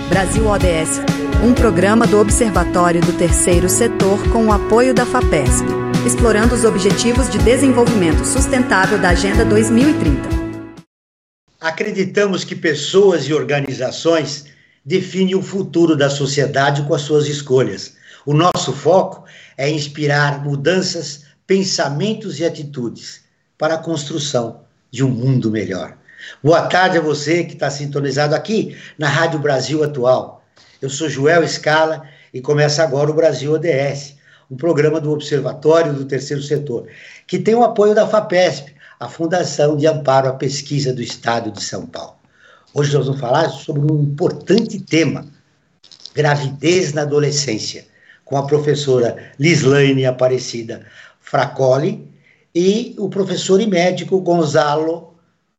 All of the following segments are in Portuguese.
Brasil ODS, um programa do Observatório do Terceiro Setor com o apoio da FAPESP, explorando os Objetivos de Desenvolvimento Sustentável da Agenda 2030. Acreditamos que pessoas e organizações definem o futuro da sociedade com as suas escolhas. O nosso foco é inspirar mudanças, pensamentos e atitudes para a construção de um mundo melhor. Boa tarde a você que está sintonizado aqui na Rádio Brasil Atual. Eu sou Joel Scala e começa agora o Brasil ODS, um programa do Observatório do Terceiro Setor, que tem o apoio da FAPESP, a Fundação de Amparo à Pesquisa do Estado de São Paulo. Hoje nós vamos falar sobre um importante tema, gravidez na adolescência, com a professora Lislaine Aparecida Fracoli e o professor e médico Gonçalo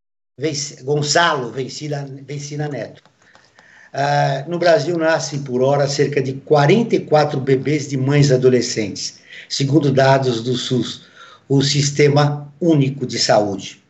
Vencina Neto. No Brasil nascem por hora cerca de 44 bebês de mães adolescentes, segundo dados do SUS, o Sistema Único de Saúde.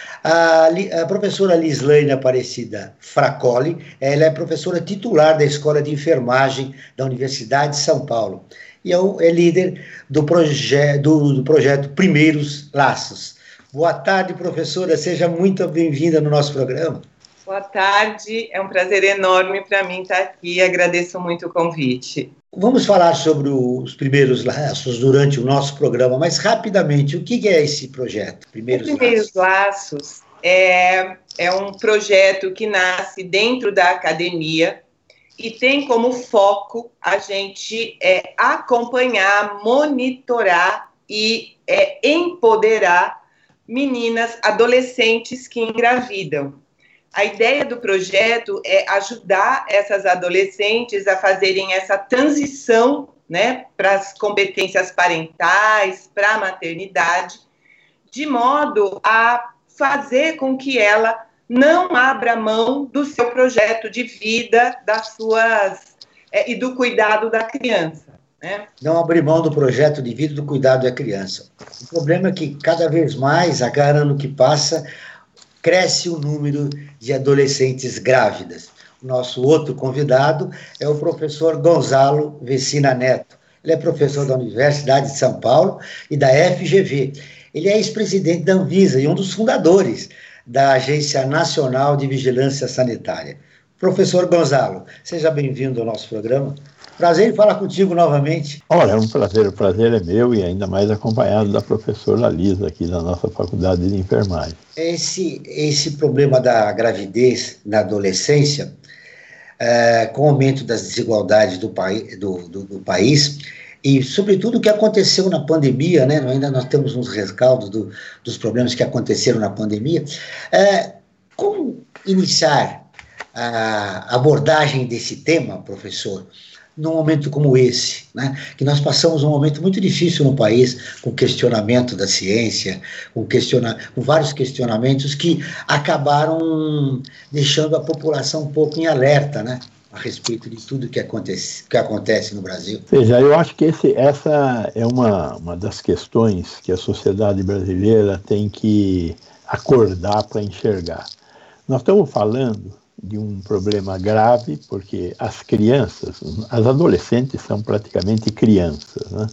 A professora Lislaine Aparecida Fracoli, ela é professora titular da Escola de Enfermagem da Universidade de São Paulo e é líder do projeto Primeiros Laços. Boa tarde, professora, seja muito bem-vinda no nosso programa. Boa tarde, é um prazer enorme para mim estar aqui, agradeço muito o convite. Vamos falar sobre os Primeiros Laços durante o nosso programa, mas rapidamente, o que é esse projeto, Primeiros Laços é um projeto que nasce dentro da academia e tem como foco a gente acompanhar, monitorar e empoderar meninas, adolescentes que engravidam. A ideia do projeto é ajudar essas adolescentes a fazerem essa transição, né, para as competências parentais, para a maternidade, de modo a fazer com que ela não abra mão do seu projeto de vida, e do cuidado da criança. Né? Não abrir mão do projeto de vida e do cuidado da criança. O problema é que cada vez mais, a cada ano que passa, cresce o número de adolescentes grávidas. O nosso outro convidado é o professor Gonçalo Vencina Neto. Ele é professor da Universidade de São Paulo e da FGV. Ele é ex-presidente da Anvisa e um dos fundadores da Agência Nacional de Vigilância Sanitária. Professor Gonçalo, seja bem-vindo ao nosso programa. Prazer em falar contigo novamente. Olha, é um prazer. O prazer é meu e ainda mais acompanhado da professora Lisa aqui da nossa Faculdade de Enfermagem. Esse problema da gravidez na adolescência, com o aumento das desigualdades do país e, sobretudo, o que aconteceu na pandemia, né? Ainda nós temos uns rescaldos dos problemas que aconteceram na pandemia. Como iniciar a abordagem desse tema, professor, num momento como esse, né? Que nós passamos um momento muito difícil no país, com questionamento da ciência, com vários questionamentos que acabaram deixando a população um pouco em alerta, né? A respeito de tudo que acontece no Brasil. Veja, eu acho que essa é uma das questões que a sociedade brasileira tem que acordar para enxergar. Nós estamos falando de um problema grave, porque as crianças, as adolescentes são praticamente crianças, né?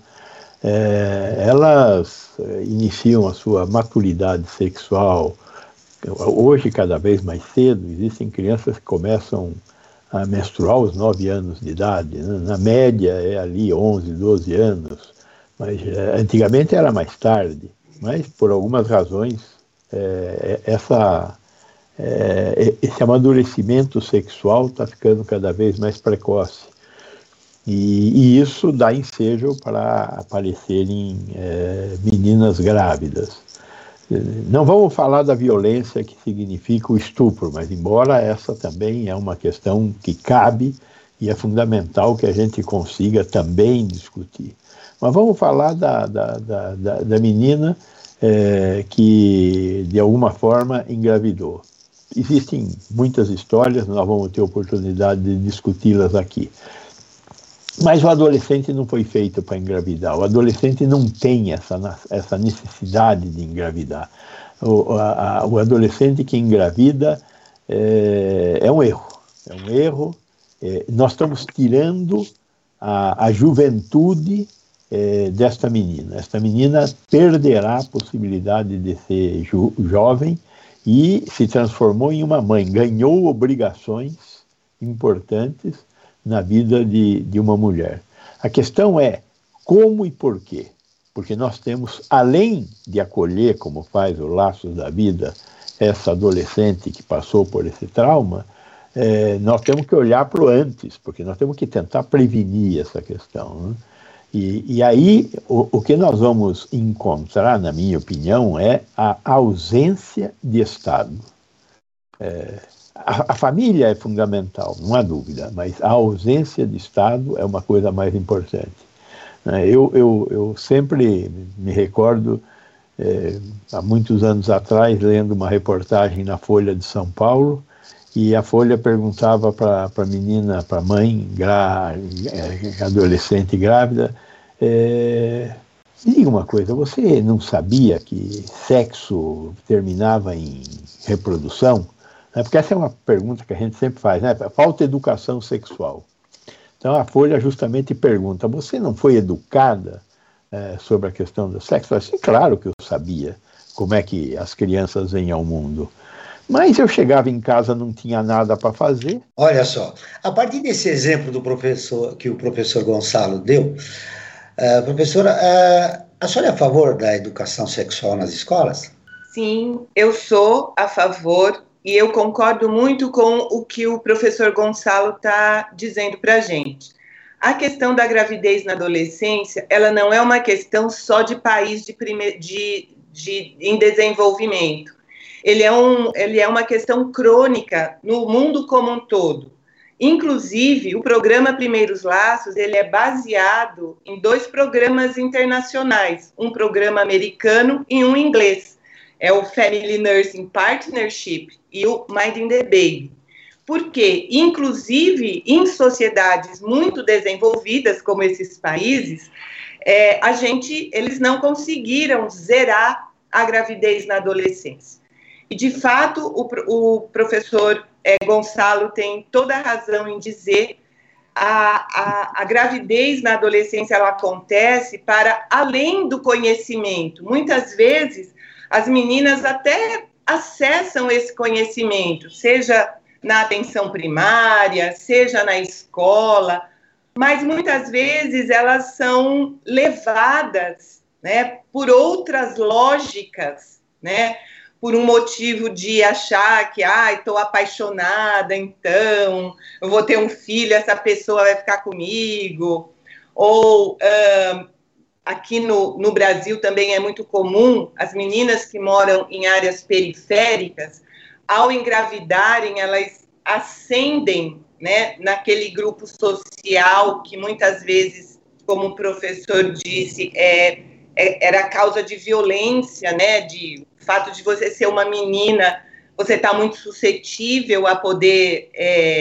Elas iniciam a sua maturidade sexual, hoje cada vez mais cedo. Existem crianças que começam a menstruar aos 9 anos de idade, né? Na média é ali 11, 12 anos, mas antigamente era mais tarde, mas por algumas razões esse amadurecimento sexual está ficando cada vez mais precoce. E isso dá ensejo para aparecerem meninas grávidas. Não vamos falar da violência que significa o estupro, mas embora essa também é uma questão que cabe e é fundamental que a gente consiga também discutir. Mas vamos falar da menina que de alguma forma engravidou. Existem muitas histórias, nós vamos ter oportunidade de discuti-las aqui. Mas o adolescente não foi feito para engravidar, o adolescente não tem essa necessidade de engravidar. O adolescente que engravida é um erro nós estamos tirando a juventude desta menina. Esta menina perderá a possibilidade de ser jovem e se transformou em uma mãe, ganhou obrigações importantes na vida de uma mulher. A questão é como e por quê? Porque nós temos, além de acolher, como faz o Laços da Vida, essa adolescente que passou por esse trauma, nós temos que olhar para o antes, porque nós temos que tentar prevenir essa questão, né? E aí, o que nós vamos encontrar, na minha opinião, é a ausência de Estado. A família é fundamental, não há dúvida, mas a ausência de Estado é uma coisa mais importante. Eu sempre me recordo, há muitos anos atrás, lendo uma reportagem na Folha de São Paulo, e a Folha perguntava para a menina, para a mãe, adolescente grávida, me diga uma coisa, você não sabia que sexo terminava em reprodução? Porque essa é uma pergunta que a gente sempre faz, né? Falta educação sexual. Então a Folha justamente pergunta, você não foi educada sobre a questão do sexo? Assim, claro que eu sabia como é que as crianças vêm ao mundo. Mas eu chegava em casa, não tinha nada para fazer. Olha só, a partir desse exemplo do professor, que o professor Gonçalo deu, professora, a senhora é a favor da educação sexual nas escolas? Sim, eu sou a favor e eu concordo muito com o que o professor Gonçalo está dizendo para a gente. A questão da gravidez na adolescência, ela não é uma questão só de país em desenvolvimento. Ele é uma questão crônica no mundo como um todo. Inclusive, o programa Primeiros Laços, ele é baseado em 2 programas internacionais, um programa americano e um inglês. É o Family Nursing Partnership e o Minding the Baby. Porque, inclusive, em sociedades muito desenvolvidas, como esses países, eles não conseguiram zerar a gravidez na adolescência. E, de fato, o professor Gonçalo tem toda a razão em dizer a gravidez na adolescência ela acontece para além do conhecimento. Muitas vezes, as meninas até acessam esse conhecimento, seja na atenção primária, seja na escola, mas muitas vezes elas são levadas, né, por outras lógicas, né, por um motivo de achar que, estou apaixonada, então, eu vou ter um filho, essa pessoa vai ficar comigo. Ou, aqui no Brasil também é muito comum, as meninas que moram em áreas periféricas, ao engravidarem, elas ascendem, né, naquele grupo social que muitas vezes, como o professor disse, era causa de violência, né, de fato de você ser uma menina, você está muito suscetível a poder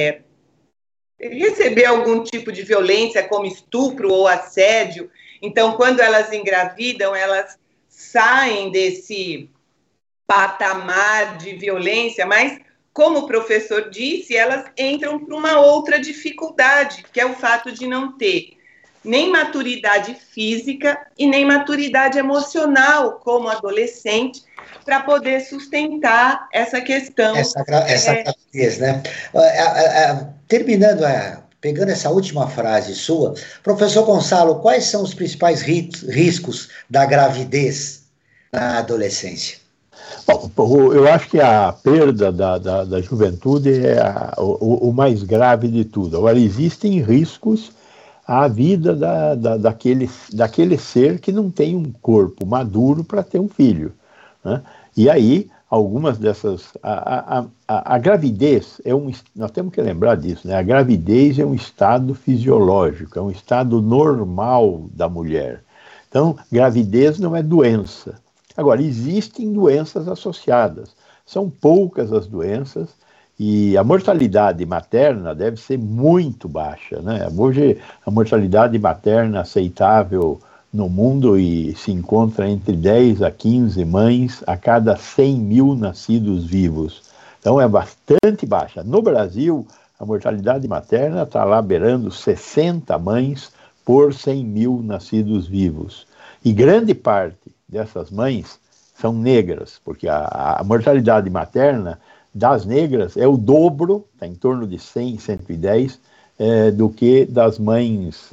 receber algum tipo de violência, como estupro ou assédio. Então, quando elas engravidam, elas saem desse patamar de violência, mas, como o professor disse, elas entram para uma outra dificuldade, que é o fato de não ter nem maturidade física e nem maturidade emocional como adolescente para poder sustentar essa questão. Essa gravidez, né? Terminando, pegando essa última frase sua, professor Gonçalo, quais são os principais riscos da gravidez na adolescência? Bom, eu acho que a perda da juventude é o mais grave de tudo. Agora, existem riscos à vida daquele ser que não tem um corpo maduro para ter um filho, né? E aí, algumas dessas... A gravidez, nós temos que lembrar disso, né? A gravidez é um estado fisiológico, é um estado normal da mulher. Então, gravidez não é doença. Agora, existem doenças associadas. São poucas as doenças e a mortalidade materna deve ser muito baixa, né? Hoje, a mortalidade materna aceitável no mundo se encontra entre 10 a 15 mães a cada 100 mil nascidos vivos. Então, é bastante baixa. No Brasil, a mortalidade materna está lá beirando 60 mães por 100 mil nascidos vivos. E grande parte dessas mães são negras, porque a mortalidade materna das negras é o dobro, está em torno de 100, 110, do que das mães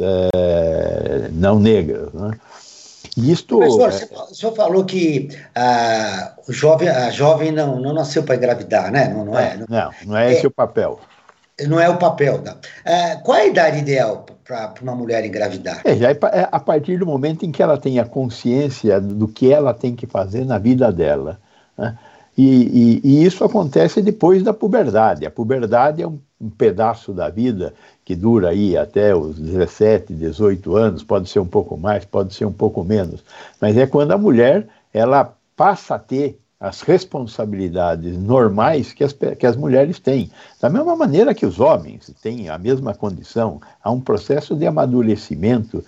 não negras, né? Isto, professor, o senhor falou que a jovem não nasceu para engravidar, né? Não é esse o papel. Não é o papel. Não. Qual é a idade ideal para uma mulher engravidar? Já é a partir do momento em que ela tem a consciência do que ela tem que fazer na vida dela, né? E isso acontece depois da puberdade. A puberdade é um pedaço da vida que dura aí até os 17, 18 anos, pode ser um pouco mais, pode ser um pouco menos, mas é quando a mulher ela passa a ter as responsabilidades normais que as mulheres têm. Da mesma maneira que os homens têm a mesma condição, há um processo de amadurecimento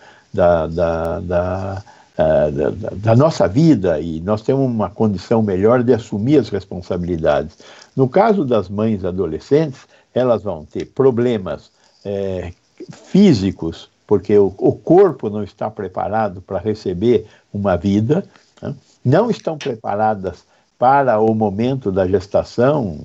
da nossa vida, e nós temos uma condição melhor de assumir as responsabilidades. No caso das mães adolescentes, elas vão ter problemas físicos, porque o corpo não está preparado para receber uma vida, né? Não estão preparadas para o momento da gestação.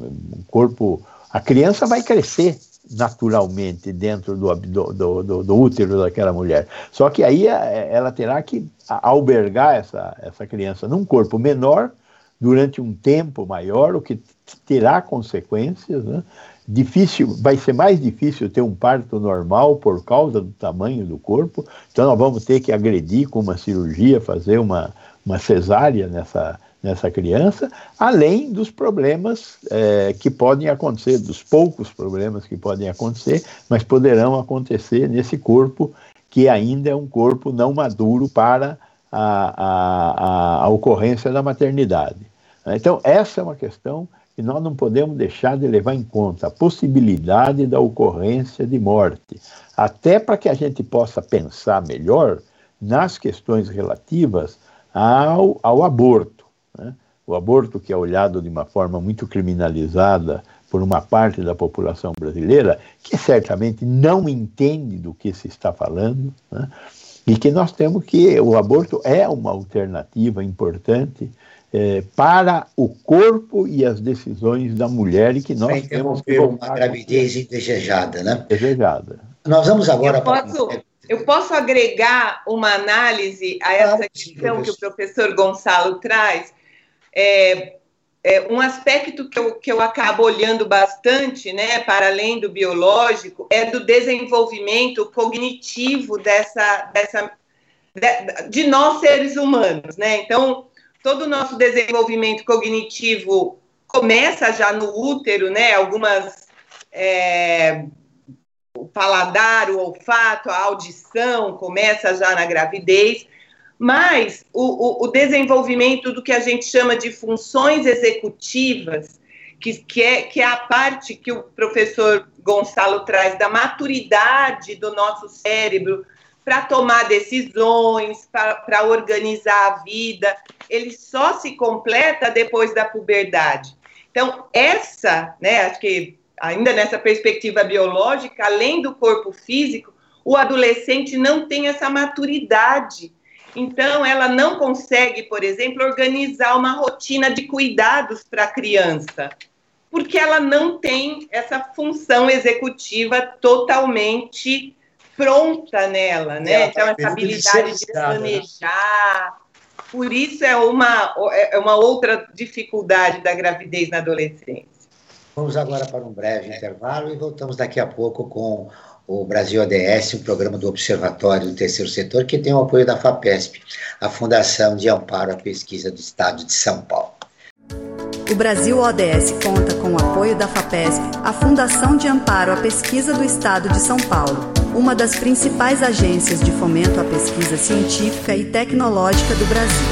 A criança vai crescer naturalmente dentro do útero daquela mulher. Só que aí ela terá que albergar essa criança num corpo menor durante um tempo maior, o que terá consequências, né? Vai ser mais difícil ter um parto normal por causa do tamanho do corpo, então nós vamos ter que agredir com uma cirurgia, fazer uma cesárea nessa criança, além dos problemas que podem acontecer, dos poucos problemas que podem acontecer, mas poderão acontecer nesse corpo que ainda é um corpo não maduro para a ocorrência da maternidade. Então, essa é uma questão que nós não podemos deixar de levar em conta, a possibilidade da ocorrência de morte, até para que a gente possa pensar melhor nas questões relativas ao aborto, né? O aborto, que é olhado de uma forma muito criminalizada por uma parte da população brasileira, que certamente não entende do que se está falando, né? E que nós temos que o aborto é uma alternativa importante para o corpo e as decisões da mulher, e que nós temos que uma gravidez indesejada, né? Desejada. Nós vamos agora Eu posso agregar uma análise a essa questão que o professor Gonçalo traz? Um aspecto que eu acabo olhando bastante, né, para além do biológico, é do desenvolvimento cognitivo de nós seres humanos, né? Então, todo o nosso desenvolvimento cognitivo começa já no útero, né? O paladar, o olfato, a audição começa já na gravidez, mas o desenvolvimento do que a gente chama de funções executivas, que é a parte que o professor Gonçalo traz da maturidade do nosso cérebro para tomar decisões, para organizar a vida, ele só se completa depois da puberdade. Então, acho que ainda nessa perspectiva biológica, além do corpo físico, o adolescente não tem essa maturidade. Então, ela não consegue, por exemplo, organizar uma rotina de cuidados para a criança, porque ela não tem essa função executiva totalmente pronta nela, né? Então, essa habilidade de planejar. Por isso, é uma outra dificuldade da gravidez na adolescência. Vamos agora para um breve intervalo e voltamos daqui a pouco com o Brasil ODS, um programa do Observatório do Terceiro Setor, que tem o apoio da FAPESP, a Fundação de Amparo à Pesquisa do Estado de São Paulo. O Brasil ODS conta com o apoio da FAPESP, a Fundação de Amparo à Pesquisa do Estado de São Paulo, uma das principais agências de fomento à pesquisa científica e tecnológica do Brasil.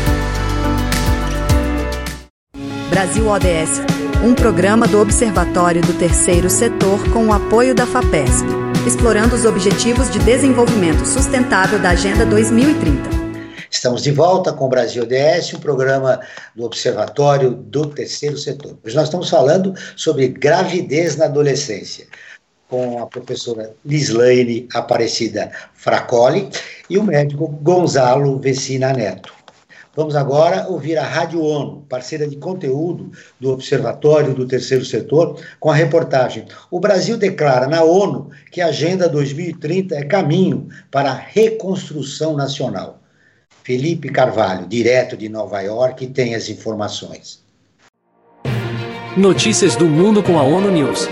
Brasil ODS, um programa do Observatório do Terceiro Setor com o apoio da FAPESP, explorando os Objetivos de Desenvolvimento Sustentável da Agenda 2030. Estamos de volta com o Brasil ODS, um programa do Observatório do Terceiro Setor. Hoje nós estamos falando sobre gravidez na adolescência. com a professora Lislaine Aparecida Fracoli e o médico Gonzalo Vecina Neto. Vamos agora ouvir a Rádio ONU, parceira de conteúdo do Observatório do Terceiro Setor, com a reportagem "O Brasil declara na ONU que a Agenda 2030 é caminho para a reconstrução nacional". Felipe Carvalho, direto de Nova York, tem as informações. Notícias do mundo com a ONU News.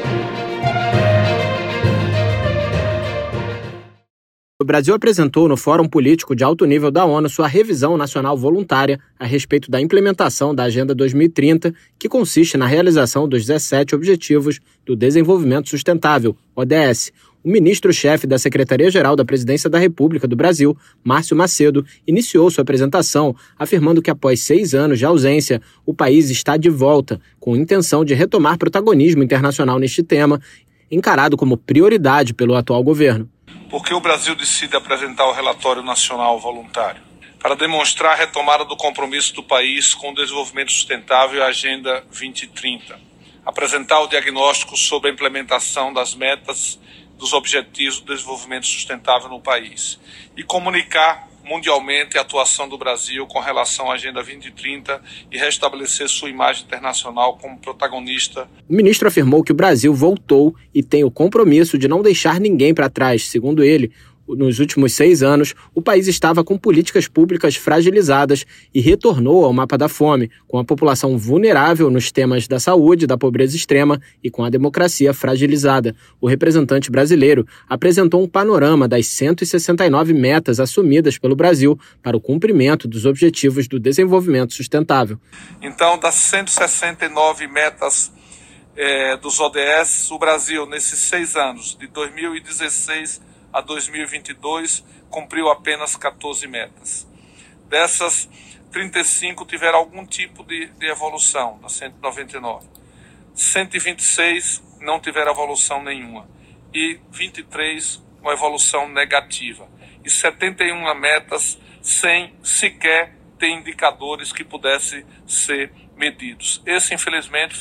O Brasil apresentou no Fórum Político de Alto Nível da ONU sua revisão nacional voluntária a respeito da implementação da Agenda 2030, que consiste na realização dos 17 Objetivos do Desenvolvimento Sustentável, ODS. O ministro-chefe da Secretaria-Geral da Presidência da República do Brasil, Márcio Macedo, iniciou sua apresentação afirmando que após 6 anos de ausência, o país está de volta, com intenção de retomar protagonismo internacional neste tema, encarado como prioridade pelo atual governo. Por que o Brasil decide apresentar o Relatório Nacional Voluntário? Para demonstrar a retomada do compromisso do país com o desenvolvimento sustentável e a Agenda 2030. Apresentar o diagnóstico sobre a implementação das metas dos Objetivos do Desenvolvimento Sustentável no país. E comunicar mundialmente a atuação do Brasil com relação à Agenda 2030 e restabelecer sua imagem internacional como protagonista. O ministro afirmou que o Brasil voltou e tem o compromisso de não deixar ninguém para trás. Segundo ele, nos últimos 6 anos, o país estava com políticas públicas fragilizadas e retornou ao mapa da fome, com a população vulnerável nos temas da saúde, da pobreza extrema e com a democracia fragilizada. O representante brasileiro apresentou um panorama das 169 metas assumidas pelo Brasil para o cumprimento dos Objetivos do Desenvolvimento Sustentável. Então, das 169 metas dos ODS, o Brasil, nesses 6 anos, de 2016 a 2022, cumpriu apenas 14 metas. Dessas, 35 tiveram algum tipo de evolução, das 199. 126 não tiveram evolução nenhuma. E 23, uma evolução negativa. E 71 metas sem sequer ter indicadores que pudessem ser medidos. Esse, infelizmente,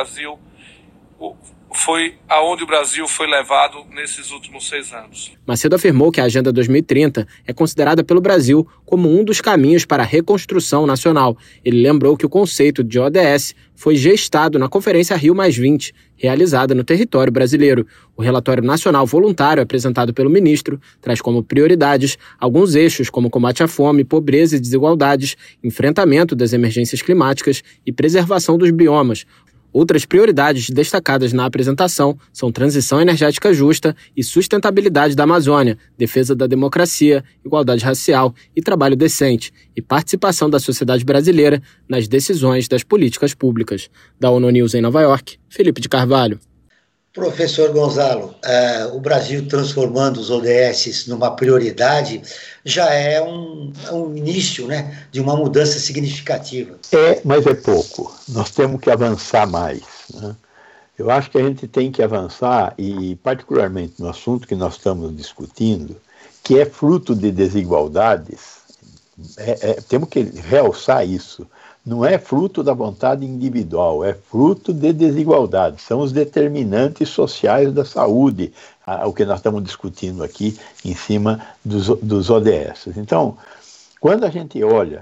foi aonde o Brasil foi levado nesses últimos 6 anos. Macedo afirmou que a Agenda 2030 é considerada pelo Brasil como um dos caminhos para a reconstrução nacional. Ele lembrou que o conceito de ODS foi gestado na Conferência Rio+20, realizada no território brasileiro. O Relatório Nacional Voluntário apresentado pelo ministro traz como prioridades alguns eixos como combate à fome, pobreza e desigualdades, enfrentamento das emergências climáticas e preservação dos biomas. Outras prioridades destacadas na apresentação são transição energética justa e sustentabilidade da Amazônia, defesa da democracia, igualdade racial e trabalho decente, e participação da sociedade brasileira nas decisões das políticas públicas. Da ONU News em Nova York, Felipe de Carvalho. Professor Gonzalo, o Brasil transformando os ODS numa prioridade já é um início, né, de uma mudança significativa. Mas é pouco. Nós temos que avançar mais, né? Eu acho que a gente tem que avançar, e particularmente no assunto que nós estamos discutindo, que é fruto de desigualdades, temos que realçar isso. Não é fruto da vontade individual, é fruto de desigualdade. São os determinantes sociais da saúde, o que nós estamos discutindo aqui em cima dos ODS. Então, quando a gente olha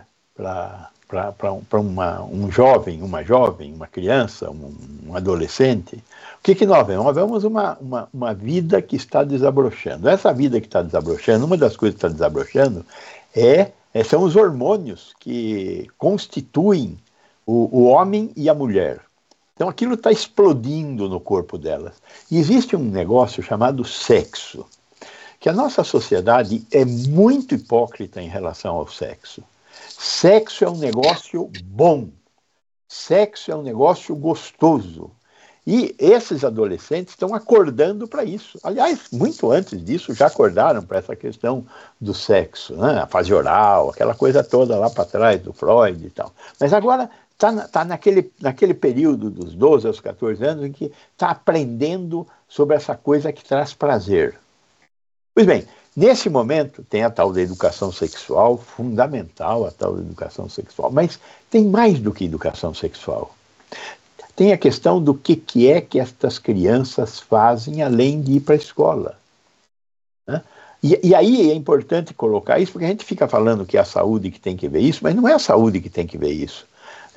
para um jovem, uma criança, um adolescente, o que nós vemos? Nós vemos uma vida que está desabrochando. Essa vida que está desabrochando, uma das coisas que está desabrochando são os hormônios que constituem o homem e a mulher. Então aquilo está explodindo no corpo delas. E existe um negócio chamado sexo, que a nossa sociedade é muito hipócrita em relação ao sexo. Sexo é um negócio bom, sexo é um negócio gostoso. E esses adolescentes estão acordando para isso. Aliás, muito antes disso já acordaram para essa questão do sexo, né? A fase oral, aquela coisa toda lá para trás do Freud e tal. Mas agora está naquele período dos 12 aos 14 anos em que está aprendendo sobre essa coisa que traz prazer. Pois bem, nesse momento tem a tal da educação sexual, fundamental a tal da educação sexual, mas tem mais do que educação sexual. tem a questão do que é que estas crianças fazem além de ir para a escola. Né? E aí é importante colocar isso, porque a gente fica falando que é a saúde que tem que ver isso, mas não é a saúde que tem que ver isso.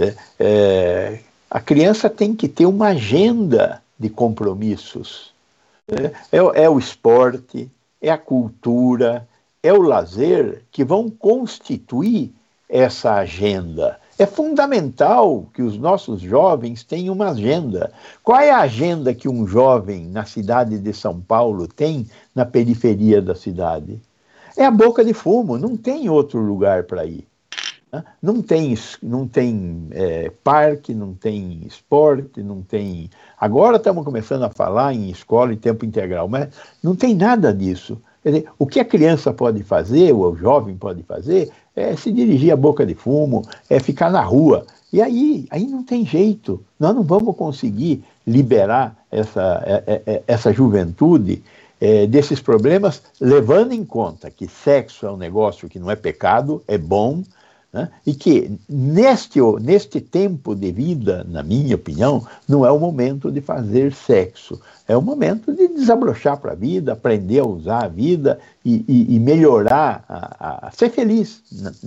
A criança tem que ter uma agenda de compromissos. É o esporte, é a cultura, é o lazer que vão constituir essa agenda. É fundamental que os nossos jovens tenham uma agenda. Qual é a agenda que um jovem na cidade de São Paulo tem na periferia da cidade? É a boca de fumo, não tem outro lugar para ir. Não tem parque, não tem esporte, não tem... Agora estamos começando a falar em escola em tempo integral, mas não tem nada disso. Quer dizer, o que a criança pode fazer, ou o jovem pode fazer, é se dirigir à boca de fumo, é ficar na rua. E aí não tem jeito. Nós não vamos conseguir liberar essa juventude desses problemas, levando em conta que sexo é um negócio que não é pecado, é bom, né? E que neste tempo de vida, na minha opinião, não é o momento de fazer sexo, é o momento de desabrochar para a vida, aprender a usar a vida e melhorar, a ser feliz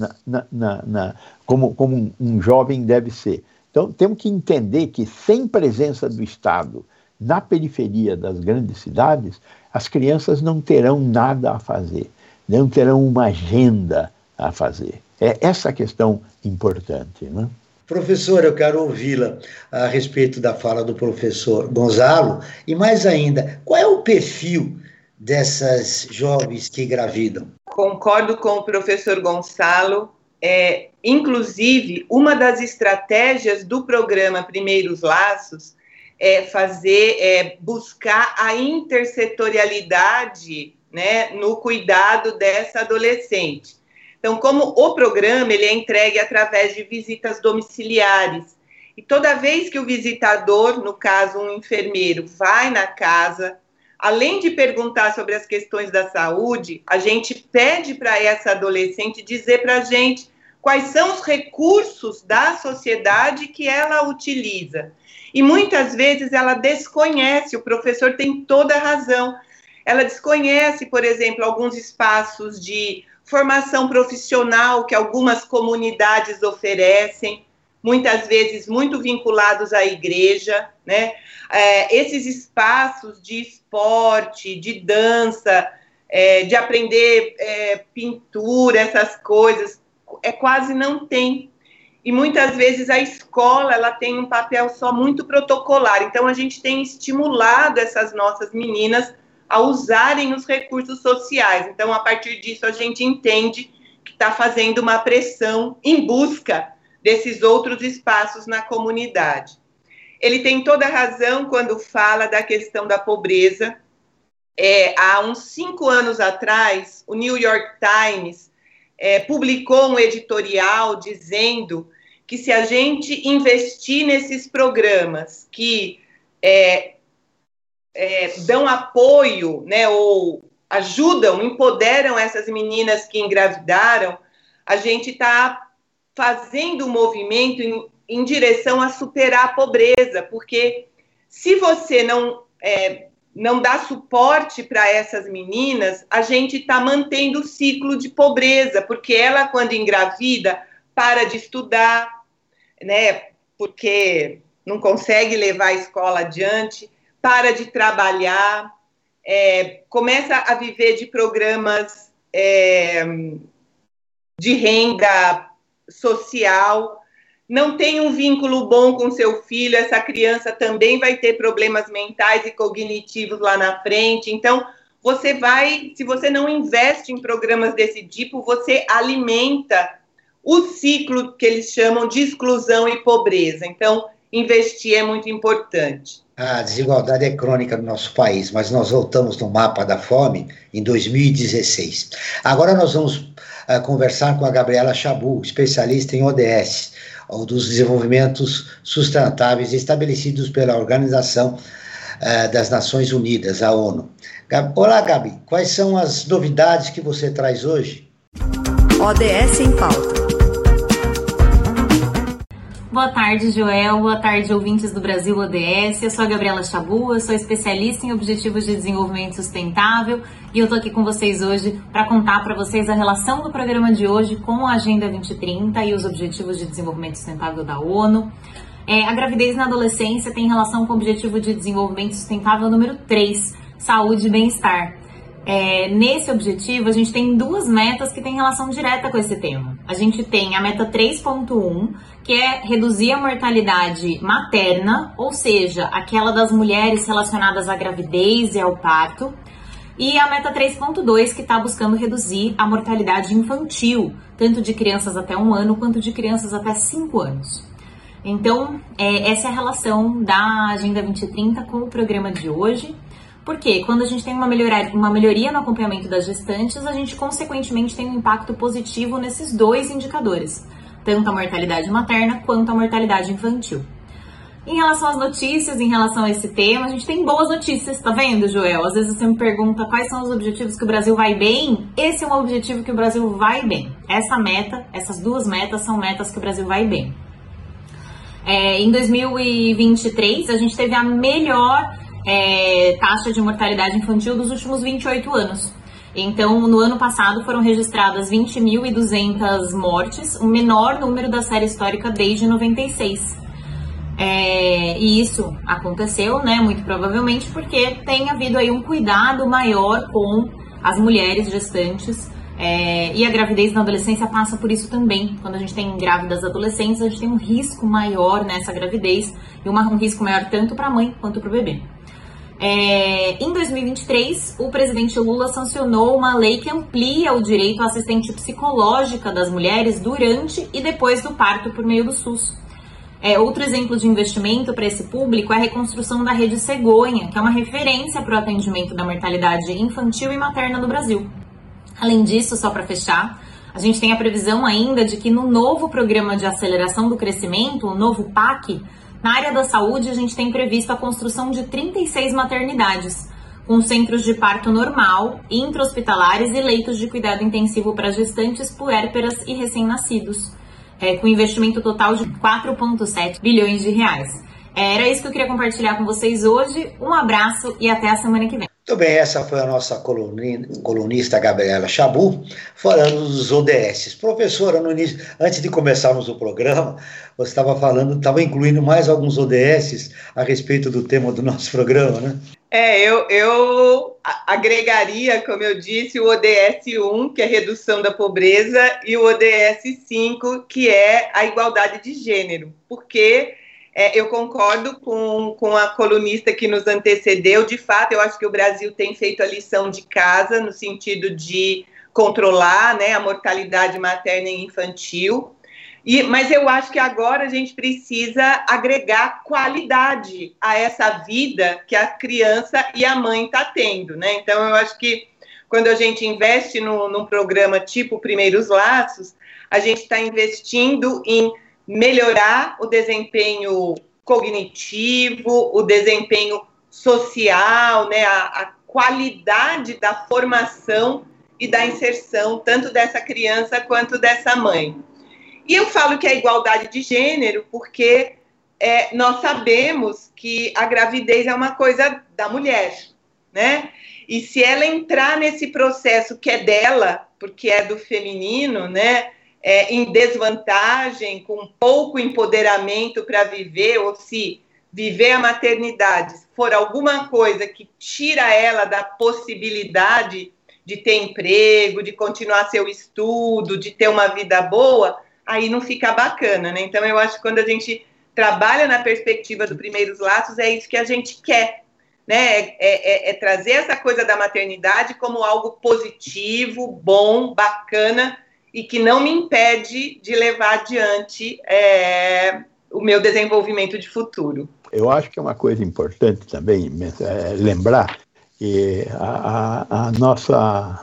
como um jovem deve ser. Então temos que entender que sem presença do Estado na periferia das grandes cidades, as crianças não terão nada a fazer, não terão uma agenda a fazer. É essa a questão importante, né? Professor, eu quero ouvi-la a respeito da fala do professor Gonzalo, e mais ainda, qual é o perfil dessas jovens que engravidam? Concordo com o professor Gonçalo. Inclusive, uma das estratégias do programa Primeiros Laços é buscar a intersetorialidade, né, no cuidado dessa adolescente. Então, como o programa ele é entregue através de visitas domiciliares, e toda vez que o visitador, no caso um enfermeiro, vai na casa, além de perguntar sobre as questões da saúde, a gente pede para essa adolescente dizer para a gente quais são os recursos da sociedade que ela utiliza. E muitas vezes ela desconhece, o professor tem toda a razão, ela desconhece, por exemplo, alguns espaços de formação profissional que algumas comunidades oferecem, muitas vezes muito vinculados à igreja, né? Esses espaços de esporte, de dança, de aprender pintura, essas coisas, quase não tem. E muitas vezes a escola ela tem um papel só muito protocolar. Então a gente tem estimulado essas nossas meninas a usarem os recursos sociais. Então, a partir disso, a gente entende que está fazendo uma pressão em busca desses outros espaços na comunidade. Ele tem toda a razão quando fala da questão da pobreza. Há uns 5 anos atrás, o New York Times publicou um editorial dizendo que se a gente investir nesses programas que dão apoio, né, ou ajudam, empoderam essas meninas que engravidaram, a gente está fazendo um movimento em direção a superar a pobreza, porque se você não dá suporte para essas meninas, a gente está mantendo o ciclo de pobreza, porque ela, quando engravida, para de estudar, né, porque não consegue levar a escola adiante, para de trabalhar, começa a viver de programas de renda social, não tem um vínculo bom com seu filho, essa criança também vai ter problemas mentais e cognitivos lá na frente. Então, se você não investe em programas desse tipo, você alimenta o ciclo que eles chamam de exclusão e pobreza. Então, investir é muito importante. A desigualdade é crônica no nosso país, mas nós voltamos no mapa da fome em 2016. Agora nós vamos conversar com a Gabriela Chabut, especialista em ODS, ou dos desenvolvimentos sustentáveis estabelecidos pela Organização das Nações Unidas, a ONU. Olá, Gabi, quais são as novidades que você traz hoje? ODS em pauta. Boa tarde, Joel. Boa tarde, ouvintes do Brasil ODS. Eu sou a Gabriela Chabu, eu sou especialista em Objetivos de Desenvolvimento Sustentável e eu tô aqui com vocês hoje para contar para vocês a relação do programa de hoje com a Agenda 2030 e os Objetivos de Desenvolvimento Sustentável da ONU. A gravidez na adolescência tem relação com o Objetivo de Desenvolvimento Sustentável número 3, Saúde e Bem-Estar. Nesse objetivo, a gente tem duas metas que têm relação direta com esse tema. A gente tem a meta 3.1, que é reduzir a mortalidade materna, ou seja, aquela das mulheres relacionadas à gravidez e ao parto, e a meta 3.2, que está buscando reduzir a mortalidade infantil, tanto de crianças até 1 ano, quanto de crianças até 5 anos. Então, essa é a relação da Agenda 2030 com o programa de hoje. Porque quando a gente tem uma melhoria no acompanhamento das gestantes, a gente consequentemente tem um impacto positivo nesses dois indicadores, tanto a mortalidade materna quanto a mortalidade infantil. Em relação às notícias, em relação a esse tema, a gente tem boas notícias, tá vendo, Joel? Às vezes você me pergunta quais são os objetivos que o Brasil vai bem. Esse é um objetivo que o Brasil vai bem. Essas duas metas são metas que o Brasil vai bem. Em 2023, a gente teve a melhor taxa de mortalidade infantil dos últimos 28 anos. Então, no ano passado foram registradas 20.200 mortes, o menor número da série histórica desde 96. E isso aconteceu, né, muito provavelmente porque tem havido aí um cuidado maior com as mulheres gestantes, e a gravidez na adolescência passa por isso também. Quando a gente tem grávidas adolescentes, a gente tem um risco maior nessa gravidez e um risco maior tanto para a mãe quanto para o bebê. Em 2023, o presidente Lula sancionou uma lei que amplia o direito à assistente psicológica das mulheres durante e depois do parto por meio do SUS. Outro exemplo de investimento para esse público é a reconstrução da rede Cegonha, que é uma referência para o atendimento da mortalidade infantil e materna no Brasil. Além disso, só para fechar, a gente tem a previsão ainda de que no novo Programa de Aceleração do Crescimento, o novo PAC, na área da saúde, a gente tem previsto a construção de 36 maternidades, com centros de parto normal, intra-hospitalares e leitos de cuidado intensivo para gestantes, puérperas e recém-nascidos, com investimento total de 4,7 bilhões de reais. Era isso que eu queria compartilhar com vocês hoje. Um abraço e até a semana que vem. Muito bem, essa foi a nossa colunista Gabriela Chabu, falando dos ODS. Professora, no início, antes de começarmos o programa, você estava incluindo mais alguns ODS a respeito do tema do nosso programa, né? Eu agregaria, como eu disse, o ODS 1, que é a redução da pobreza, e o ODS 5, que é a igualdade de gênero, porque eu concordo com a colunista que nos antecedeu. De fato, eu acho que o Brasil tem feito a lição de casa no sentido de controlar, né, a mortalidade materna e infantil. Mas eu acho que agora a gente precisa agregar qualidade a essa vida que a criança e a mãe estão tendo, né? Então, eu acho que quando a gente investe num programa tipo Primeiros Laços, a gente está investindo em melhorar o desempenho cognitivo, o desempenho social, né, a qualidade da formação e da inserção, tanto dessa criança quanto dessa mãe. E eu falo que é igualdade de gênero porque nós sabemos que a gravidez é uma coisa da mulher, né? E se ela entrar nesse processo que é dela, porque é do feminino, né, em desvantagem, com pouco empoderamento para viver, ou se viver a maternidade for alguma coisa que tira ela da possibilidade de ter emprego, de continuar seu estudo, de ter uma vida boa, aí não fica bacana, né? Então, eu acho que quando a gente trabalha na perspectiva do Primeiros Laços, é isso que a gente quer, né? É trazer essa coisa da maternidade como algo positivo, bom, bacana, e que não me impede de levar adiante o meu desenvolvimento de futuro. Eu acho que é uma coisa importante também lembrar que a nossa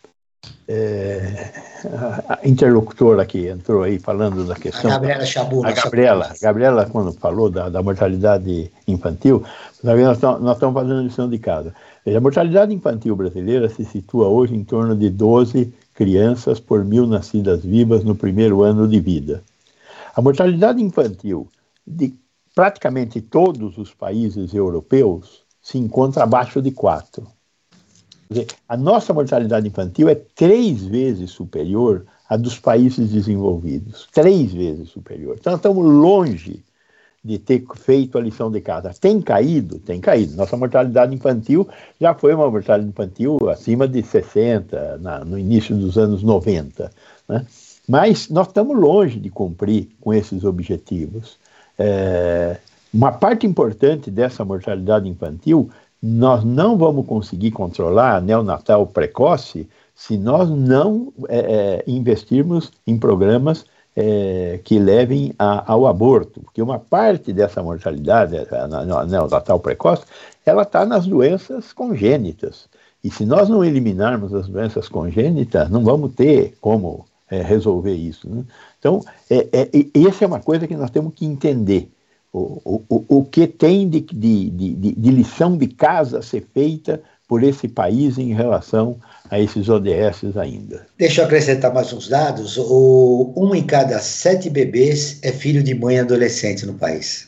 a interlocutora que entrou aí falando da questão... A Gabriela Chabu. A Gabriela, quando falou da mortalidade infantil, nós estamos fazendo lição de casa. A mortalidade infantil brasileira se situa hoje em torno de 12 crianças por 1.000 nascidas vivas no primeiro ano de vida. A mortalidade infantil de praticamente todos os países europeus se encontra abaixo de 4. Quer dizer, a nossa mortalidade infantil é 3 vezes superior à dos países desenvolvidos. 3 vezes superior. Então, estamos longe de ter feito a lição de casa. Tem caído? Tem caído. Nossa mortalidade infantil já foi uma mortalidade infantil acima de 60, no início dos anos 90. Né? Mas nós estamos longe de cumprir com esses objetivos. Uma parte importante dessa mortalidade infantil, nós não vamos conseguir controlar a neonatal precoce se nós não investirmos em programas que levem ao aborto, porque uma parte dessa mortalidade, a neonatal precoce, ela está nas doenças congênitas. E se nós não eliminarmos as doenças congênitas, não vamos ter como resolver isso. Né? Então, essa é uma coisa que nós temos que entender. O que tem de lição de casa a ser feita por esse país em relação a esses ODS ainda. Deixa eu acrescentar mais uns dados. 1 em cada 7 bebês é filho de mãe adolescente no país.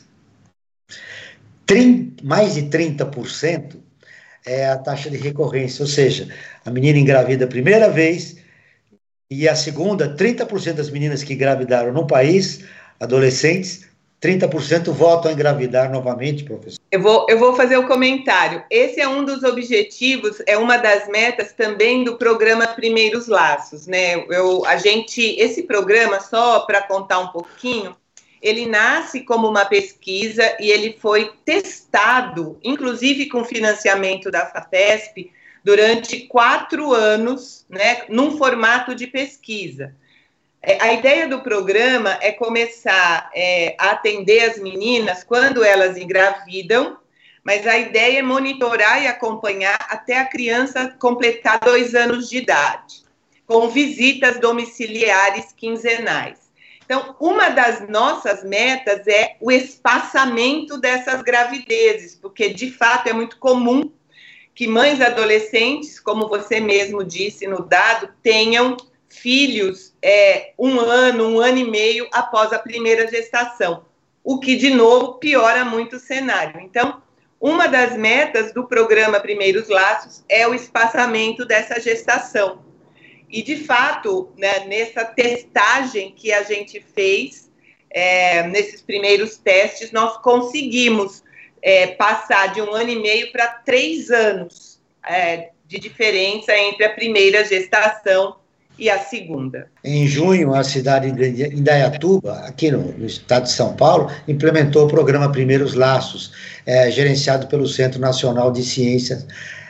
Mais de 30% é a taxa de recorrência, ou seja, a menina engravida a primeira vez e a segunda, 30% das meninas que engravidaram no país, adolescentes, 30% voltam a engravidar novamente, professor. Eu vou fazer o comentário. Esse é um dos objetivos, é uma das metas também do programa Primeiros Laços, né? Esse programa, só para contar um pouquinho, ele nasce como uma pesquisa e ele foi testado, inclusive com financiamento da FAPESP, durante 4 anos, né, num formato de pesquisa. A ideia do programa é começar a atender as meninas quando elas engravidam, mas a ideia é monitorar e acompanhar até a criança completar 2 anos de idade, com visitas domiciliares quinzenais. Então, uma das nossas metas é o espaçamento dessas gravidezes, porque, de fato, é muito comum que mães adolescentes, como você mesmo disse no dado, tenham filhos 1 ano, 1 ano e meio após a primeira gestação, o que, de novo, piora muito o cenário. Então, uma das metas do programa Primeiros Laços é o espaçamento dessa gestação. E, de fato, né, nessa testagem que a gente fez, nesses primeiros testes, nós conseguimos passar de 1 ano e meio para 3 anos de diferença entre a primeira gestação e a segunda. Em junho, a cidade de Indaiatuba, aqui no estado de São Paulo, implementou o programa Primeiros Laços, gerenciado pelo Centro Nacional de Ciência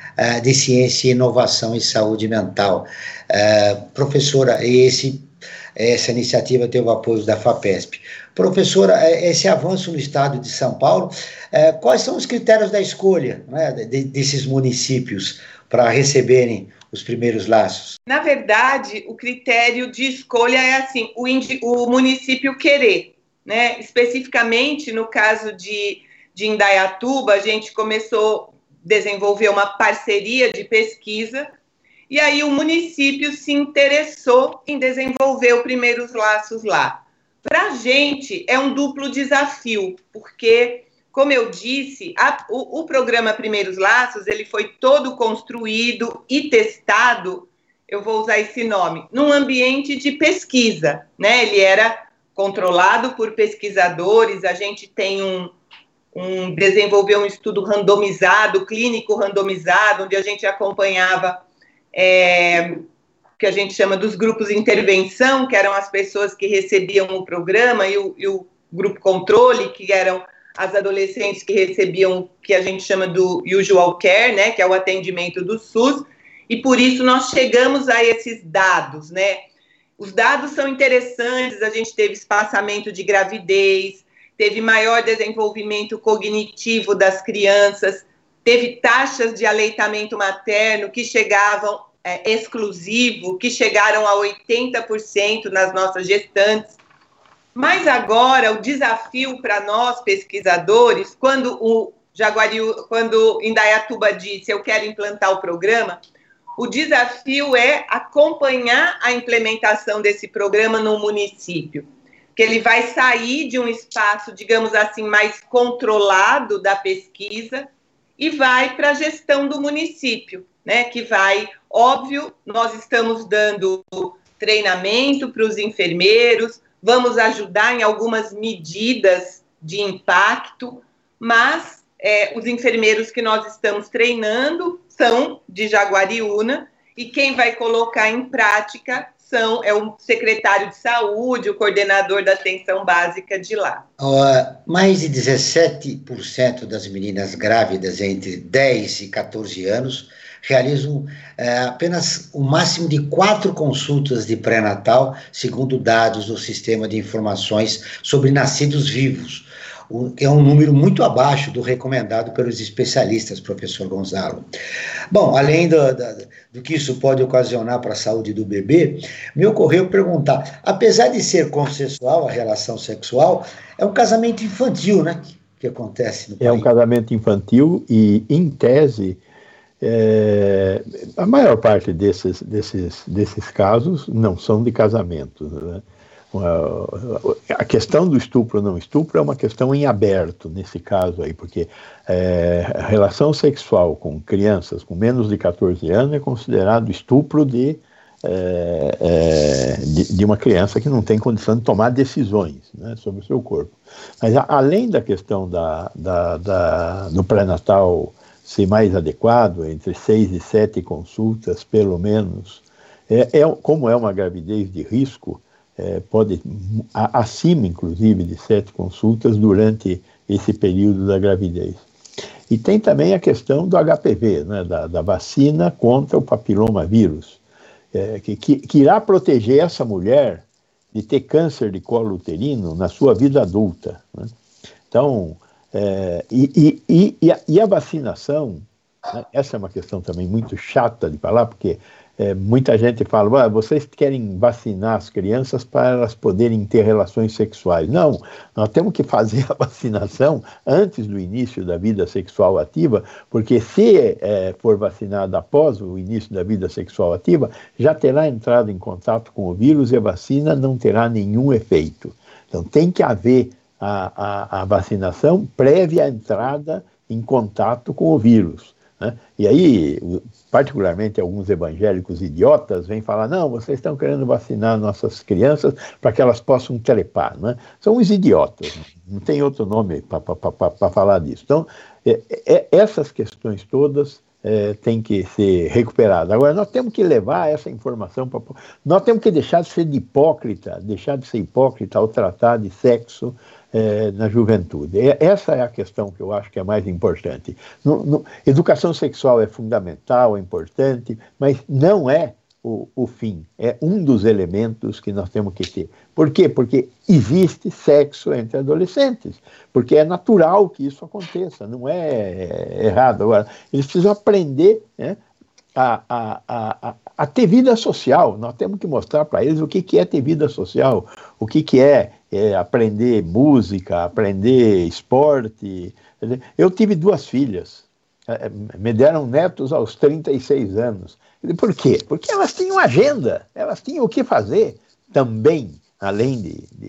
e Inovação e Saúde Mental. Professora, essa iniciativa teve o apoio da FAPESP. Professora, esse avanço no estado de São Paulo, quais são os critérios da escolha, né, desses municípios para receberem os primeiros laços? Na verdade, o critério de escolha é assim, o município querer, né? Especificamente no caso de Indaiatuba, a gente começou a desenvolver uma parceria de pesquisa e aí o município se interessou em desenvolver os primeiros laços lá. Para a gente é um duplo desafio, porque, como eu disse, o programa Primeiros Laços, ele foi todo construído e testado, eu vou usar esse nome, num ambiente de pesquisa, né? Ele era controlado por pesquisadores, a gente tem desenvolveu um estudo randomizado, clínico randomizado, onde a gente acompanhava que a gente chama dos grupos de intervenção, que eram as pessoas que recebiam o programa, e o grupo controle, que eram as adolescentes que recebiam o que a gente chama do usual care, né, que é o atendimento do SUS, e por isso nós chegamos a esses dados, né. Os dados são interessantes, a gente teve espaçamento de gravidez, teve maior desenvolvimento cognitivo das crianças, teve taxas de aleitamento materno que chegavam exclusivo, que chegaram a 80% nas nossas gestantes. Mas agora o desafio para nós pesquisadores, quando Indaiatuba disse eu quero implantar o programa, o desafio é acompanhar a implementação desse programa no município. que ele vai sair de um espaço, digamos assim, mais controlado da pesquisa e vai para a gestão do município, né? Que vai, óbvio, nós estamos dando treinamento para os enfermeiros, vamos ajudar em algumas medidas de impacto, mas os enfermeiros que nós estamos treinando são de Jaguariúna e quem vai colocar em prática é o secretário de saúde, o coordenador da atenção básica de lá. Mais de 17% das meninas grávidas entre 10 e 14 anos realizam apenas o máximo de 4 consultas de pré-natal, segundo dados do Sistema de Informações sobre Nascidos Vivos, que é um número muito abaixo do recomendado pelos especialistas, professor Gonzalo. Bom, além do que isso pode ocasionar para a saúde do bebê, me ocorreu perguntar, apesar de ser consensual a relação sexual, é um casamento infantil, né, que acontece no país. É um casamento infantil e, em tese, a maior parte desses casos não são de casamentos, né? A questão do estupro ou não estupro é uma questão em aberto nesse caso aí, porque a relação sexual com crianças com menos de 14 anos é considerado estupro de uma criança que não tem condição de tomar decisões, né, sobre o seu corpo. Mas além da questão do pré-natal ser mais adequado, entre 6 e 7 consultas pelo menos, como é uma gravidez de risco, pode, acima inclusive de 7 consultas durante esse período da gravidez. E tem também a questão do HPV, né, da vacina contra o papilomavírus, que irá proteger essa mulher de ter câncer de colo uterino na sua vida adulta, né? Então, a vacinação, né, essa é uma questão também muito chata de falar, porque muita gente fala, vocês querem vacinar as crianças para elas poderem ter relações sexuais. Não, nós temos que fazer a vacinação antes do início da vida sexual ativa, porque se for vacinada após o início da vida sexual ativa, já terá entrado em contato com o vírus e a vacina não terá nenhum efeito. Então tem que haver a vacinação prévia à entrada em contato com o vírus, né? E aí, particularmente alguns evangélicos idiotas vêm falar, não, vocês estão querendo vacinar nossas crianças para que elas possam trepar, né? São os idiotas, não tem outro nome para falar disso. Então, essas questões todas têm que ser recuperadas. Agora, nós temos que levar essa informação, nós temos que deixar de ser hipócrita ao tratar de sexo na juventude. Essa é a questão que eu acho que é mais importante. Educação sexual é fundamental, é importante, mas não é o fim, é um dos elementos que nós temos que ter. Por quê? Porque existe sexo entre adolescentes, porque é natural que isso aconteça, não é errado. Agora, eles precisam aprender, né, a ter vida social. Nós temos que mostrar para eles o que é ter vida social, o que é aprender música, aprender esporte. Eu tive 2 filhas, me deram netos aos 36 anos. Por quê? Porque elas tinham agenda, elas tinham o que fazer também, além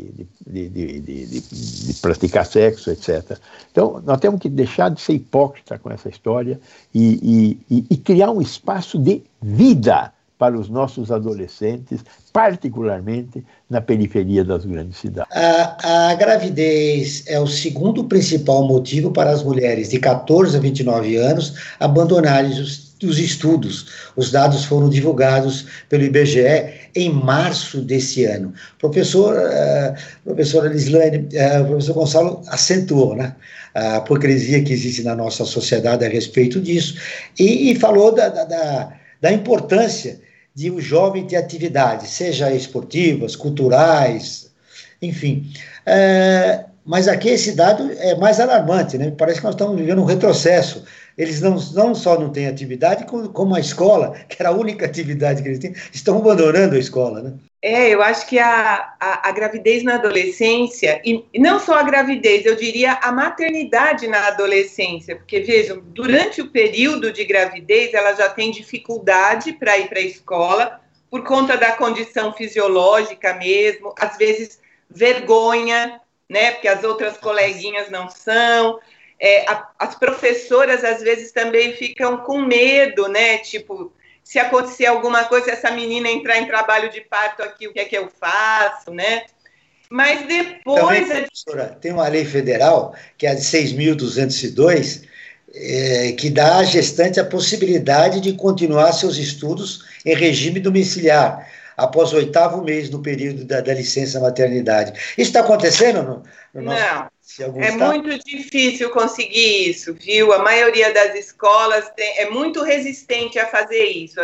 de praticar sexo, etc. Então, nós temos que deixar de ser hipócrita com essa história e criar um espaço de vida para os nossos adolescentes, particularmente na periferia das grandes cidades. A gravidez é o segundo principal motivo para as mulheres de 14 a 29 anos abandonarem os estudos. Os dados foram divulgados pelo IBGE em março desse ano. Professora Lislane, o professor Gonçalo acentuou, né, a hipocrisia que existe na nossa sociedade a respeito disso e falou da importância de o jovem ter atividades, seja esportivas, culturais, enfim. Mas aqui esse dado é mais alarmante, né? Parece que nós estamos vivendo um retrocesso. Eles não só não têm atividade, como a escola, que era a única atividade que eles têm, estão abandonando a escola, né? Eu acho que a gravidez na adolescência, e não só a gravidez, eu diria a maternidade na adolescência, porque, vejam, durante o período de gravidez, ela já tem dificuldade para ir para a escola, por conta da condição fisiológica mesmo, às vezes vergonha, né? Porque as outras coleguinhas não são. As professoras, às vezes, também ficam com medo, né? Tipo, se acontecer alguma coisa, se essa menina entrar em trabalho de parto aqui, o que é que eu faço, né? Mas depois... Também, professora, tem uma lei federal, que é a de 6.202, que dá à gestante a possibilidade de continuar seus estudos em regime domiciliar, após o 8º mês do período da licença maternidade. Isso está acontecendo no nosso Não, é estado? Muito difícil conseguir isso, viu? A maioria das escolas é muito resistente a fazer isso.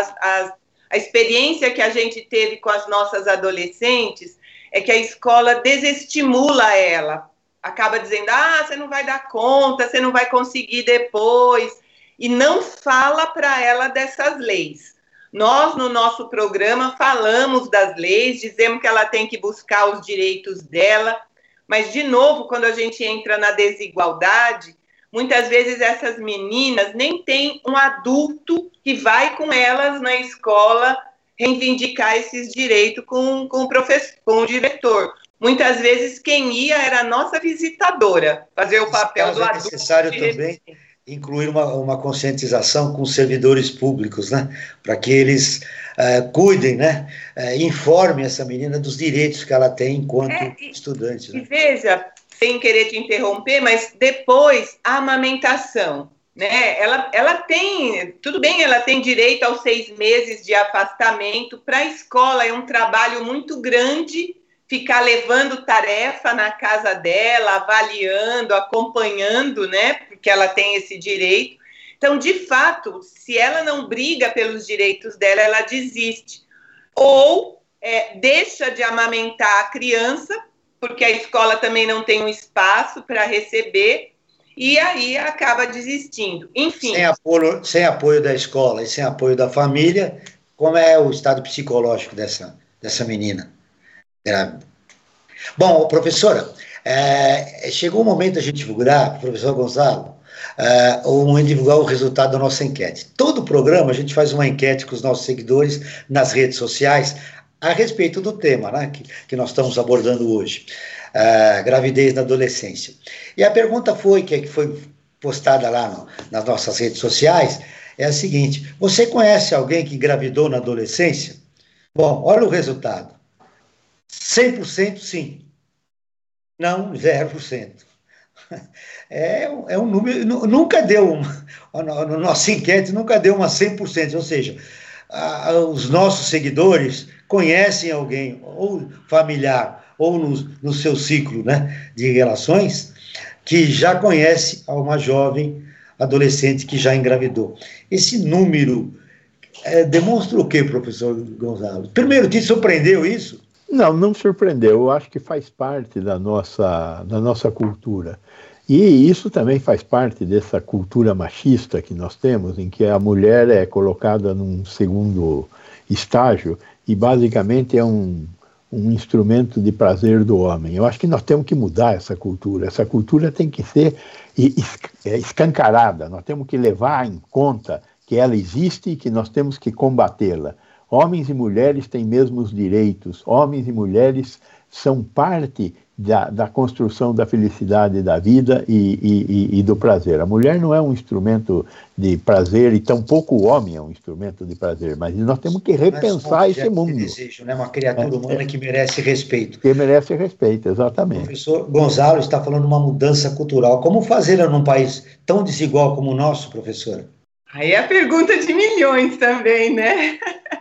A experiência que a gente teve com as nossas adolescentes é que a escola desestimula ela, acaba dizendo, você não vai dar conta, você não vai conseguir depois, e não fala para ela dessas leis. Nós, no nosso programa, falamos das leis, dizemos que ela tem que buscar os direitos dela, mas, de novo, quando a gente entra na desigualdade, muitas vezes essas meninas nem têm um adulto que vai com elas na escola reivindicar esses direitos com o professor, com o diretor. Muitas vezes quem ia era a nossa visitadora, fazer o papel do adulto. É necessário também incluir uma conscientização com os servidores públicos, né? Para que eles cuidem, né? Informem essa menina dos direitos que ela tem enquanto estudante. Né? E veja, sem querer te interromper, mas depois a amamentação. Né? Ela tem, tudo bem, ela tem direito aos 6 meses de afastamento. Para a escola é um trabalho muito grande ficar levando tarefa na casa dela, avaliando, acompanhando, né? Porque ela tem esse direito. Então, de fato, se ela não briga pelos direitos dela, ela desiste. Ou deixa de amamentar a criança, porque a escola também não tem um espaço para receber, e aí acaba desistindo. Enfim. Sem apoio da escola e sem apoio da família, como é o estado psicológico dessa menina grávida? Bom, professora, chegou o momento da gente divulgar, professor Gonzalo, divulgar o resultado da nossa enquete. Todo programa a gente faz uma enquete com os nossos seguidores nas redes sociais a respeito do tema, né, que nós estamos abordando hoje. Gravidez na adolescência. E a pergunta que foi postada lá nas nossas redes sociais é a seguinte: você conhece alguém que engravidou na adolescência? Bom, olha o resultado. 100% sim. Não, 0%. É um número, nunca deu na nossa enquete nunca deu uma 100%, ou seja, os nossos seguidores conhecem alguém, ou familiar, ou no seu ciclo, né, de relações, que já conhece uma jovem adolescente que já engravidou. Esse número demonstra o quê, professor Gonzalo? Primeiro, te surpreendeu isso? Não surpreendeu. Eu acho que faz parte da nossa cultura. E isso também faz parte dessa cultura machista que nós temos, em que a mulher é colocada num segundo estágio e basicamente é um instrumento de prazer do homem. Eu acho que nós temos que mudar essa cultura. Essa cultura tem que ser escancarada. Nós temos que levar em conta que ela existe e que nós temos que combatê-la. Homens e mulheres têm mesmos direitos. Homens e mulheres são parte da construção da felicidade da vida e do prazer. A mulher não é um instrumento de prazer e tampouco o homem é um instrumento de prazer, mas nós temos que repensar esse mundo. Desejo, né? Uma criatura humana que merece respeito. Que merece respeito, exatamente. O professor Gonzalo está falando de uma mudança cultural. Como fazê-la num país tão desigual como o nosso, professora? Aí é a pergunta de milhões também, né?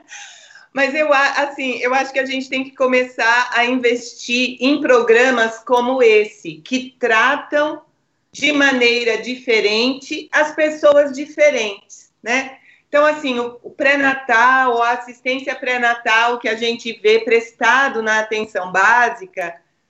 Mas eu acho que a gente tem que começar a investir em programas como esse, que tratam de maneira diferente as pessoas diferentes, né? Então, assim, o pré-natal, a assistência pré-natal que a gente vê prestado na atenção básica,